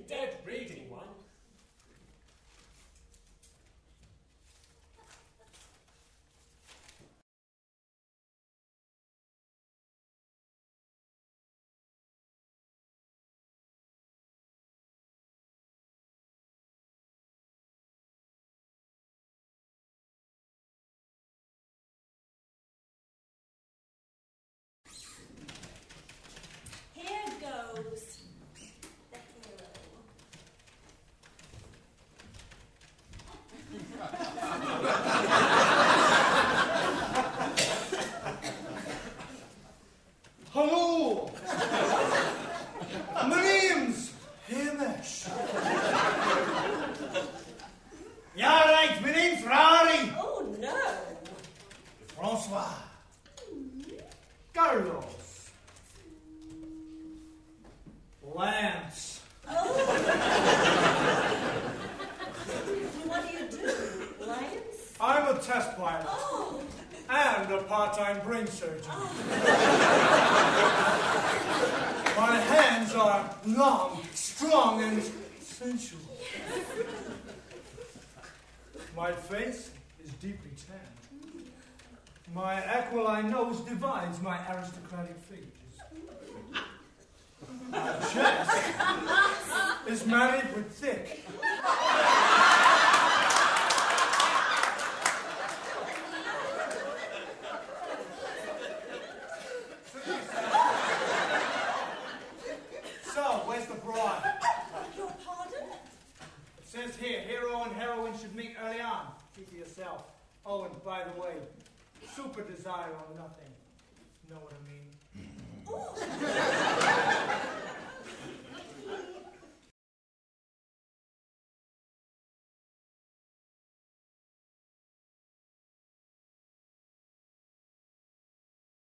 dead reading one. Here goes the hero. Hello! My name's Hamish. You all right? My name's Rory. Oh no! Francois. Carlos. Lance. Oh! What do you do, Lions? I'm a test pilot Oh! and a part-time brain surgeon. My hands are long, strong, and sensual. My face is deeply tanned. My aquiline nose divides my aristocratic features. My chest is married with thick. So, where's the bride? Your pardon? It says here, hero and heroine should meet early on. Keep to yourself. Oh, and by the way, super desire or nothing. Know what I mean?